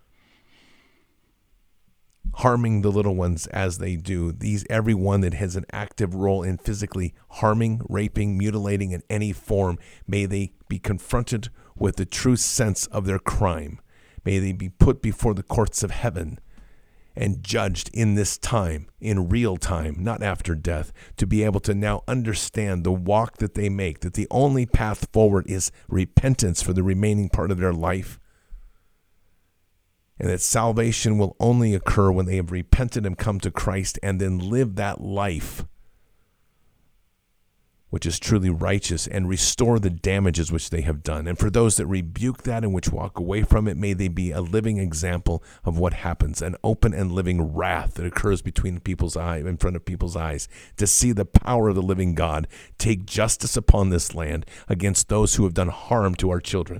Speaker 1: Harming the little ones as they do. Everyone that has an active role in physically harming, raping, mutilating in any form, may they be confronted with the true sense of their crime. May they be put before the courts of heaven and judged in this time, in real time, not after death, to be able to now understand the walk that they make, that the only path forward is repentance for the remaining part of their life, and that salvation will only occur when they have repented and come to Christ and then live that life which is truly righteous and restore the damages which they have done. And for those that rebuke that and which walk away from it, may they be a living example of what happens, an open and living wrath that occurs between people's eyes, in front of people's eyes, to see the power of the living God take justice upon this land against those who have done harm to our children.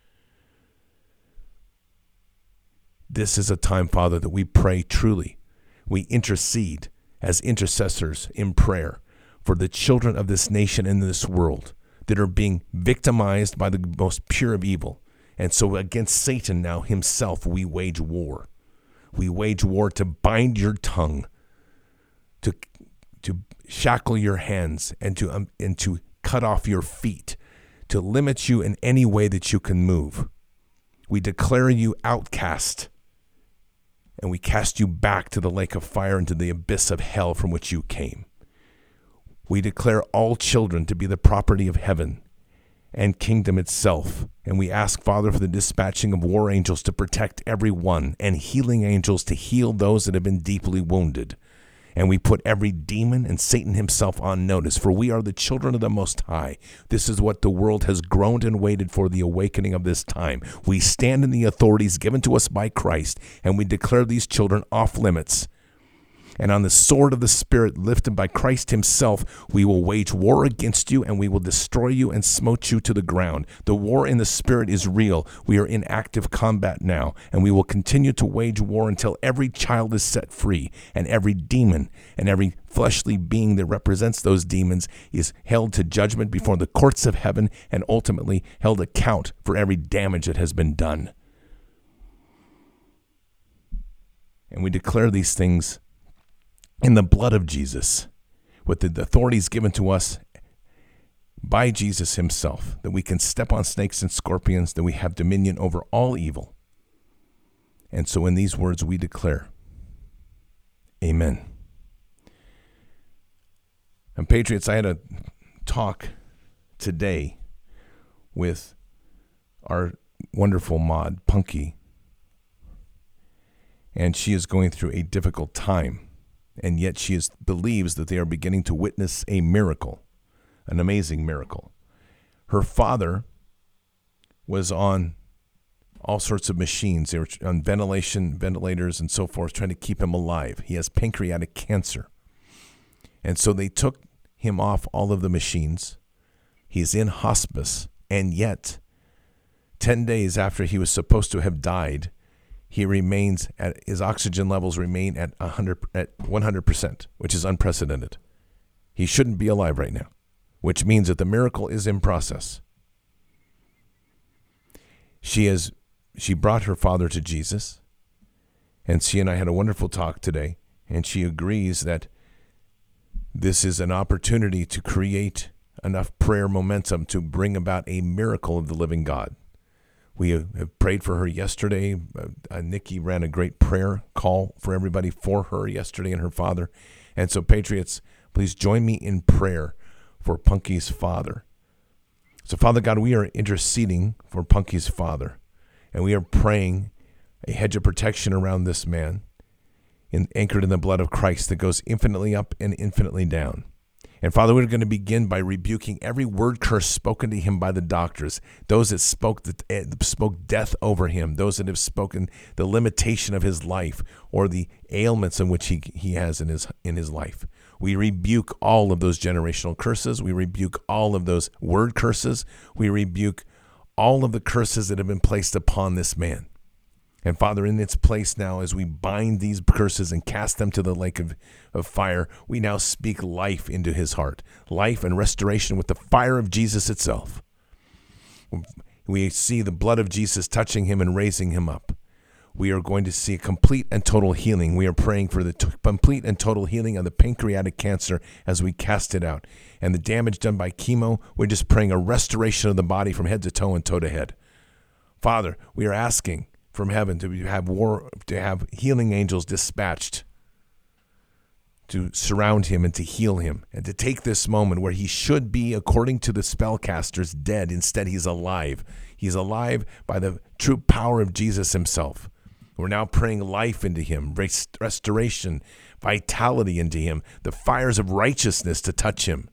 Speaker 1: This is a time, Father, that we pray truly. We intercede as intercessors in prayer for the children of this nation and this world that are being victimized by the most pure of evil. And so against Satan now himself, we wage war. We wage war to bind your tongue, to shackle your hands, and to cut off your feet, to limit you in any way that you can move. We declare you outcast, and we cast you back to the lake of fire and to the abyss of hell from which you came. We declare all children to be the property of heaven and kingdom itself. And we ask, Father, for the dispatching of war angels to protect everyone and healing angels to heal those that have been deeply wounded. And we put every demon and Satan himself on notice, for we are the children of the Most High. This is what the world has groaned and waited for, the awakening of this time. We stand in the authorities given to us by Christ, and we declare these children off limits. And on the sword of the Spirit lifted by Christ himself, we will wage war against you, and we will destroy you and smote you to the ground. The war in the Spirit is real. We are in active combat now, and we will continue to wage war until every child is set free, and every demon and every fleshly being that represents those demons is held to judgment before the courts of heaven and ultimately held account for every damage that has been done. And we declare these things in the blood of Jesus, with the authorities given to us by Jesus himself, that we can step on snakes and scorpions, that we have dominion over all evil. And so in these words we declare, amen. And Patriots, I had a talk today with our wonderful mod, Punky, and she is going through a difficult time. And yet she believes that they are beginning to witness a miracle, an amazing miracle. Her father was on all sorts of machines. They were on ventilators and so forth, trying to keep him alive. He has pancreatic cancer. And so they took him off all of the machines. He's in hospice. And yet, 10 days after he was supposed to have died, his oxygen levels remain at 100%, which is unprecedented. He shouldn't be alive right now, which means that the miracle is in process. She brought her father to Jesus, and she and I had a wonderful talk today, and she agrees that this is an opportunity to create enough prayer momentum to bring about a miracle of the living God. We have prayed for her yesterday. Nikki ran a great prayer call for everybody for her yesterday and her father. And so, Patriots, please join me in prayer for Punky's father. So, Father God, we are interceding for Punky's father, and we are praying a hedge of protection around this man, anchored in the blood of Christ that goes infinitely up and infinitely down. And Father, we're going to begin by rebuking every word curse spoken to him by the doctors, those that spoke death over him, those that have spoken the limitation of his life or the ailments in which he has in his life. We rebuke all of those generational curses. We rebuke all of those word curses. We rebuke all of the curses that have been placed upon this man. And Father, in its place now, as we bind these curses and cast them to the lake of fire, we now speak life into his heart, life and restoration with the fire of Jesus itself. We see the blood of Jesus touching him and raising him up. We are going to see complete and total healing. We are praying for the complete and total healing of the pancreatic cancer as we cast it out. And the damage done by chemo, we're just praying a restoration of the body from head to toe and toe to head. Father, we are asking from heaven to have healing angels dispatched to surround him and to heal him, and to take this moment where he should be, according to the spellcasters, dead. Instead, he's alive. He's alive by the true power of Jesus himself. We're now praying life into him, restoration, vitality into him, the fires of righteousness to touch him.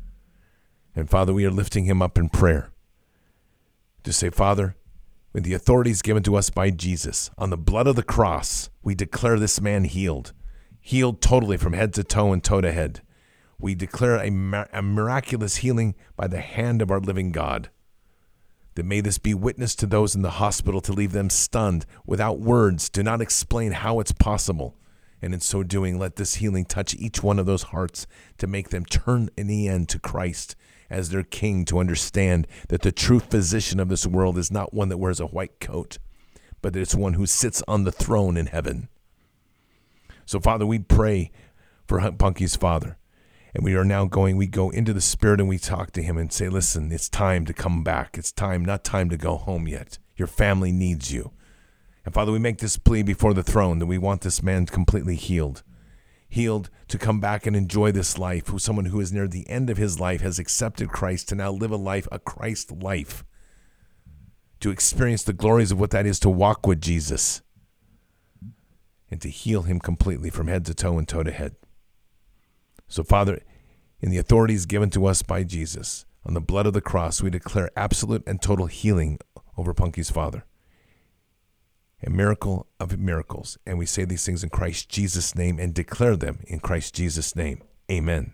Speaker 1: And Father, we are lifting him up in prayer to say, Father, with the authorities given to us by Jesus, on the blood of the cross, we declare this man healed totally from head to toe and toe to head. We declare a miraculous healing by the hand of our living God. That may this be witness to those in the hospital, to leave them stunned, without words, to not explain how it's possible. And in so doing, let this healing touch each one of those hearts to make them turn in the end to Christ as their King, to understand that the true physician of this world is not one that wears a white coat, but that it's one who sits on the throne in heaven. So, Father, we pray for Punky's father. And we go into the Spirit and we talk to him and say, listen, it's time to come back. It's not time to go home yet. Your family needs you. And Father, we make this plea before the throne that we want this man completely healed to come back and enjoy this life, someone who is near the end of his life has accepted Christ to now live a Christ life, to experience the glories of what that is to walk with Jesus, and to heal him completely from head to toe and toe to head. So, Father, in the authorities given to us by Jesus, on the blood of the cross, we declare absolute and total healing over Punky's father. A miracle of miracles. And we say these things in Christ Jesus' name and declare them in Christ Jesus' name. Amen.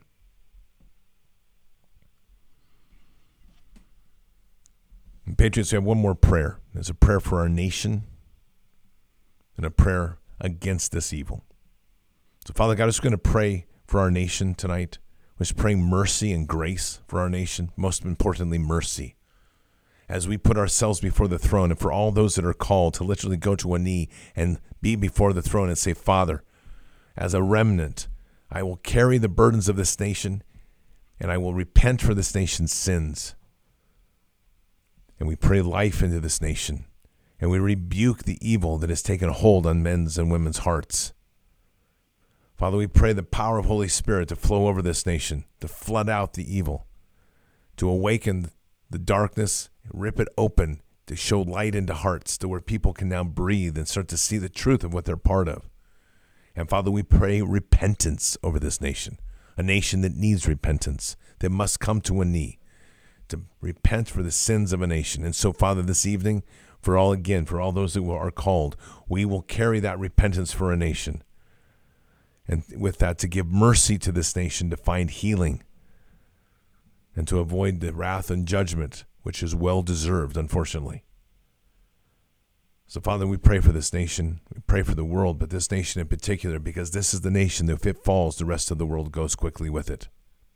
Speaker 1: And Patriots, we have one more prayer. There's a prayer for our nation and a prayer against this evil. So, Father God, I'm just going to pray for our nation tonight. We're just praying mercy and grace for our nation. Most importantly, mercy. As we put ourselves before the throne, and for all those that are called to literally go to a knee and be before the throne and say, Father, as a remnant, I will carry the burdens of this nation, and I will repent for this nation's sins. And we pray life into this nation, and we rebuke the evil that has taken hold on men's and women's hearts. Father, we pray the power of Holy Spirit to flow over this nation, to flood out the evil, to awaken the darkness, rip it open, to show light into hearts, to where people can now breathe and start to see the truth of what they're part of. And Father, we pray repentance over this nation, a nation that needs repentance, that must come to a knee to repent for the sins of a nation. And so, Father, this evening, for all those who are called, we will carry that repentance for a nation. And with that, to give mercy to this nation, to find healing, and to avoid the wrath and judgment, which is well-deserved, unfortunately. So, Father, we pray for this nation. We pray for the world, but this nation in particular, because this is the nation that if it falls, the rest of the world goes quickly with it.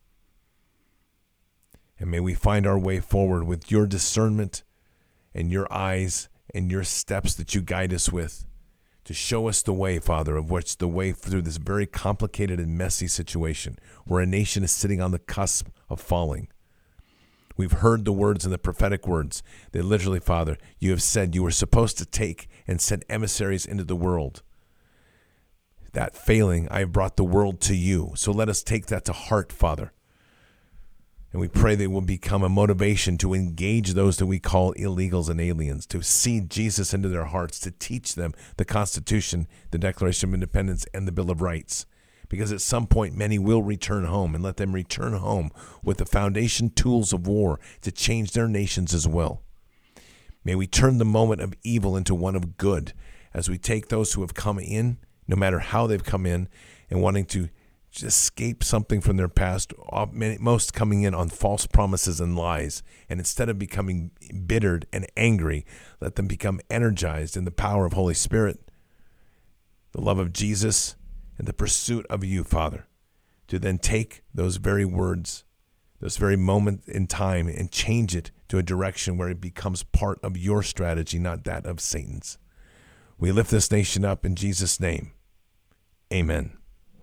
Speaker 1: And may we find our way forward with your discernment and your eyes and your steps that you guide us with, to show us the way, Father, of what's the way through this very complicated and messy situation where a nation is sitting on the cusp of falling. We've heard the words and the prophetic words that literally, Father, you have said you were supposed to take and send emissaries into the world. That failing, I have brought the world to you. So let us take that to heart, Father. And we pray that it will become a motivation to engage those that we call illegals and aliens, to seed Jesus into their hearts, to teach them the Constitution, the Declaration of Independence, and the Bill of Rights. Because at some point, many will return home, and let them return home with the foundation tools of war to change their nations as well. May we turn the moment of evil into one of good as we take those who have come in, no matter how they've come in, and wanting to escape something from their past, most coming in on false promises and lies. And instead of becoming bittered and angry, let them become energized in the power of Holy Spirit, the love of Jesus, and the pursuit of you, Father, to then take those very words, those very moment in time, and change it to a direction where it becomes part of your strategy, not that of Satan's. We lift this nation up in Jesus' name. Amen.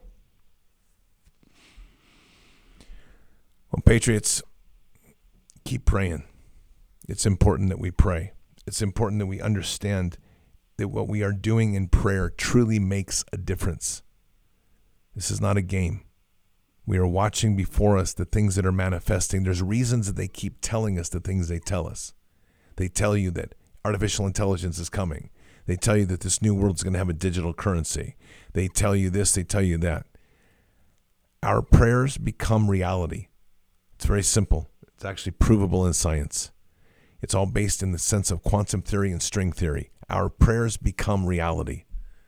Speaker 1: Well, Patriots, keep praying. It's important that we pray. It's important that we understand that what we are doing in prayer truly makes a difference. This is not a game. We are watching before us the things that are manifesting. There's reasons that they keep telling us the things they tell us. They tell you that artificial intelligence is coming. They tell you that this new world is going to have a digital currency. They tell you this, they tell you that. Our prayers become reality. It's very simple. It's actually provable in science. It's all based in the sense of quantum theory and string theory. Our prayers become reality.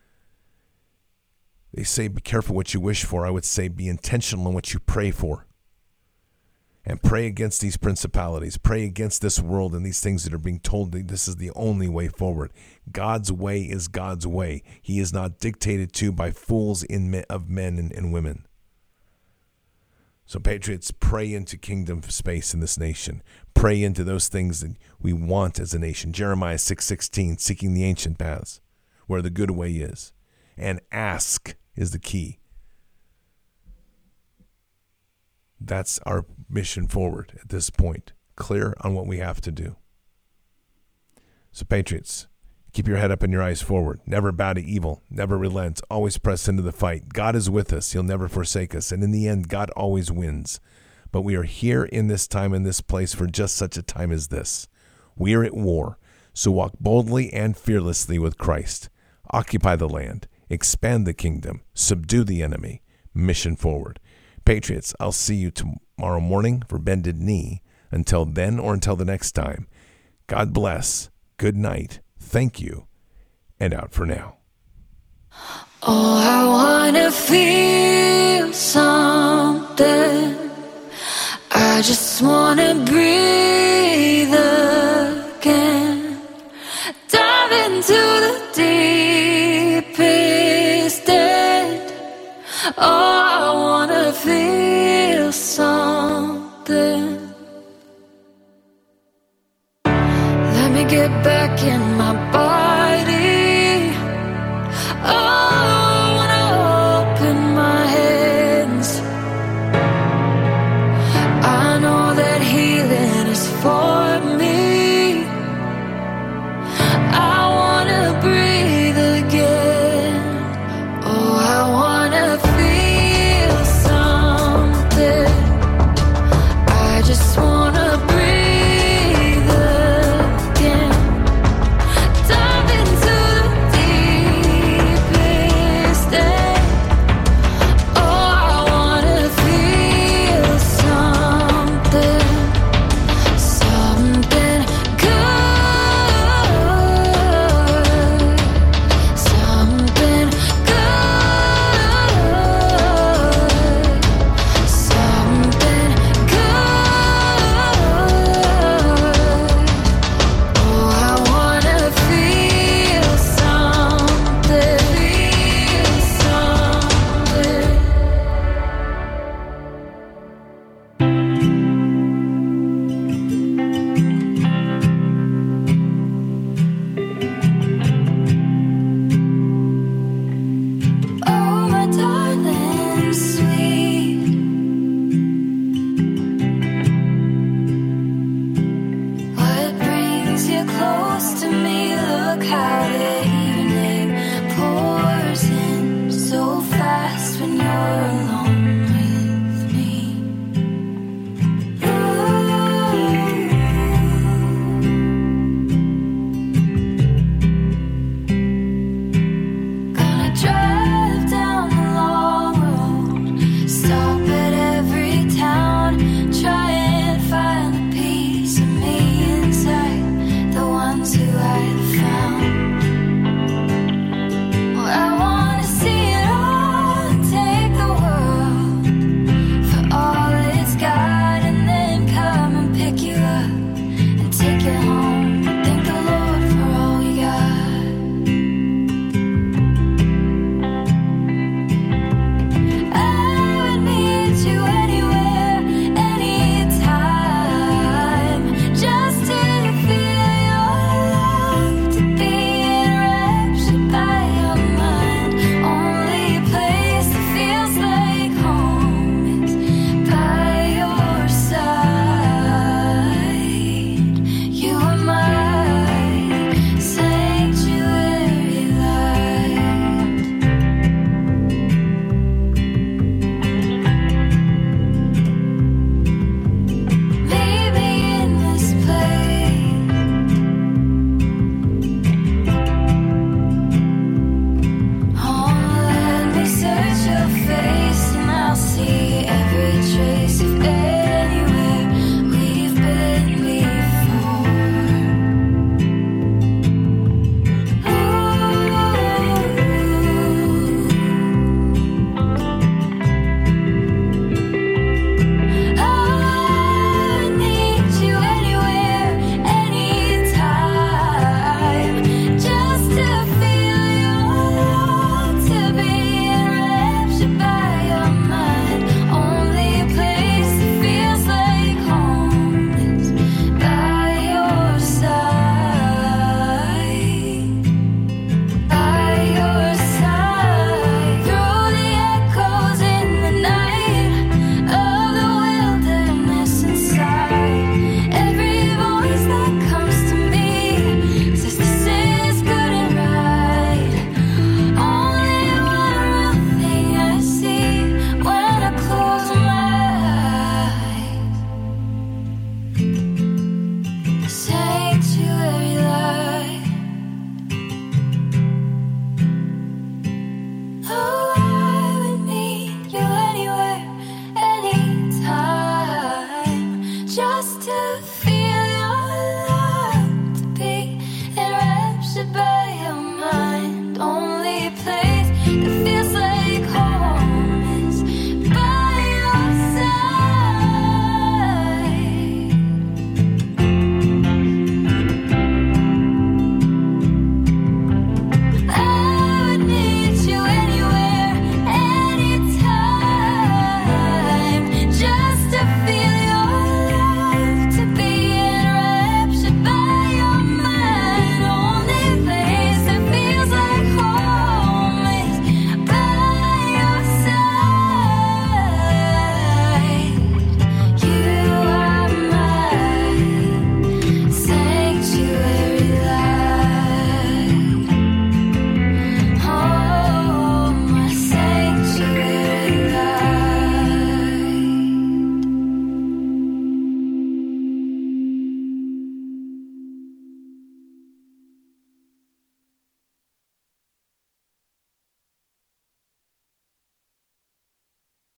Speaker 1: They say, be careful what you wish for. I would say, be intentional in what you pray for. And pray against these principalities. Pray against this world and these things that are being told that this is the only way forward. God's way is God's way. He is not dictated to by fools of men and women. So, Patriots, pray into kingdom space in this nation. Pray into those things that we want as a nation. Jeremiah 6:16, seeking the ancient paths, where the good way is. And ask is the key. That's our mission forward at this point. Clear on what we have to do. So, Patriots, keep your head up and your eyes forward. Never bow to evil. Never relent. Always press into the fight. God is with us. He'll never forsake us. And in the end, God always wins. But we are here in this time, in this place, for just such a time as this. We are at war. So walk boldly and fearlessly with Christ. Occupy the land. Expand the kingdom. Subdue the enemy. Mission forward. Patriots, I'll see you tomorrow morning for Bended Knee. Until then, or until the next time, God bless, good night, thank you, and out for now.
Speaker 7: Oh, I wanna feel something. I just wanna breathe again. Dive into the deepest end. Oh, I wanna feel something. Let me get back in my body. Oh, I wanna open my hands. I know that healing is for me. I wanna breathe again. Oh, I wanna feel something. I just wanna breathe again. Dive into the deepest end. Oh, I wanna feel something. Something good. Something good. Something good. Oh, I wanna feel something. Feel something. Oh, my darling, sweet. What brings you close to me? Look how